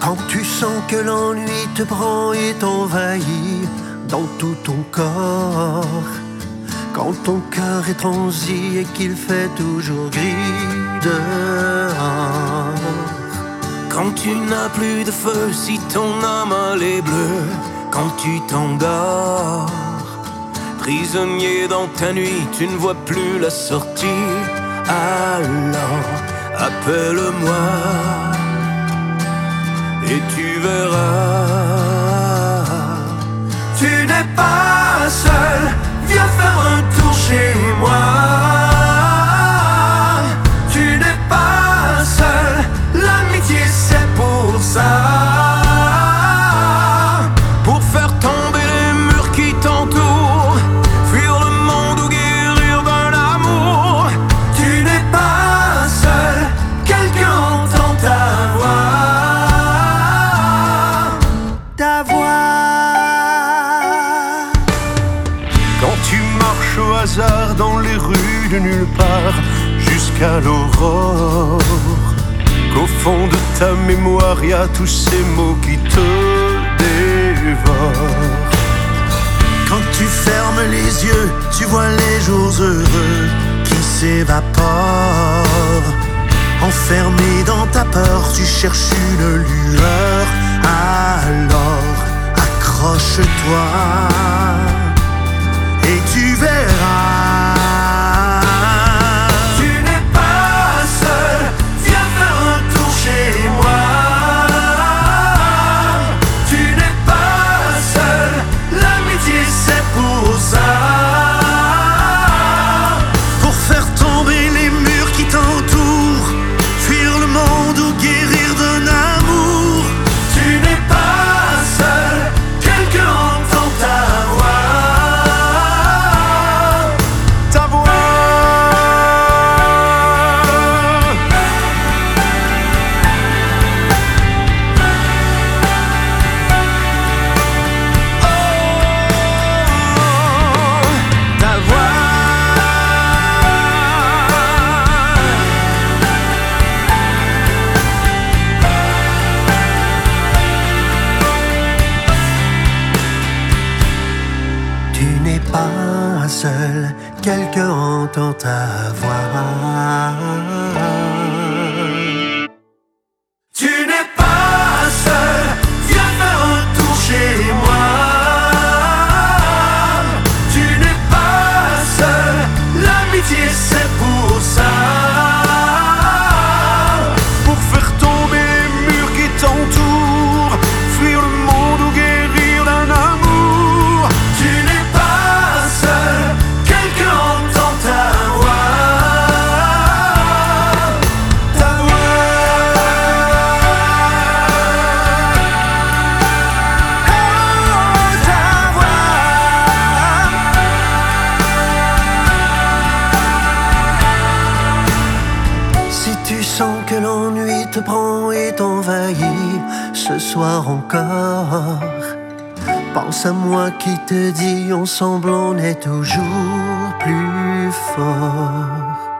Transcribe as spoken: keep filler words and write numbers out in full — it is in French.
Quand tu sens que l'ennui te prend et t'envahit dans tout ton corps, quand ton cœur est transi et qu'il fait toujours gris dehors, quand tu n'as plus de feu, si ton âme est bleue, quand tu t'endors, prisonnier dans ta nuit, tu ne vois plus la sortie. Alors appelle-moi et tu verras. Tu n'es pas seul, viens faire un tour chez moi. Tu n'es pas seul, l'amitié c'est pour ça. Pour faire tomber les murs qui t'entourent, fuir le monde ou guérir d'un amour. Tu n'es pas seul, quelqu'un entend ta voix. Ta voix. Quand tu marches au hasard dans les rues de nulle part jusqu'à l'aurore, qu'au fond de ta mémoire y a tous ces mots qui te dévorent. Quand tu fermes les yeux, tu vois les jours heureux qui s'évaporent. Enfermé dans ta peur, tu cherches une lueur. Alors accroche-toi et tu verras. Tu n'es pas seul, viens faire un tour chez moi. Tu n'es pas seul, l'amitié c'est pour ça. Pour faire tomber les murs qui t'entourent, fuir le monde ou guérir d'un amour. Tu n'es pas seul, quelqu'un entend ta voix. Ta voix. Ta voix. Tu n'es pas seul, quelqu'un entend ta voix. Tu n'es pas seul, viens faire un tour chez moi. Tu n'es pas seul, l'amitié c'est pour ça. Pour faire tomber les murs qui t'entourent, fuir le monde ou guérir d'un amour. Tu n'es pas seul, quelqu'un entend ta voix. Ta voix. Oh, ta voix. Si tu sens que l'ennui te prend et t'envahit ce soir encore, pense à moi qui te dis ensemble on est toujours plus fort.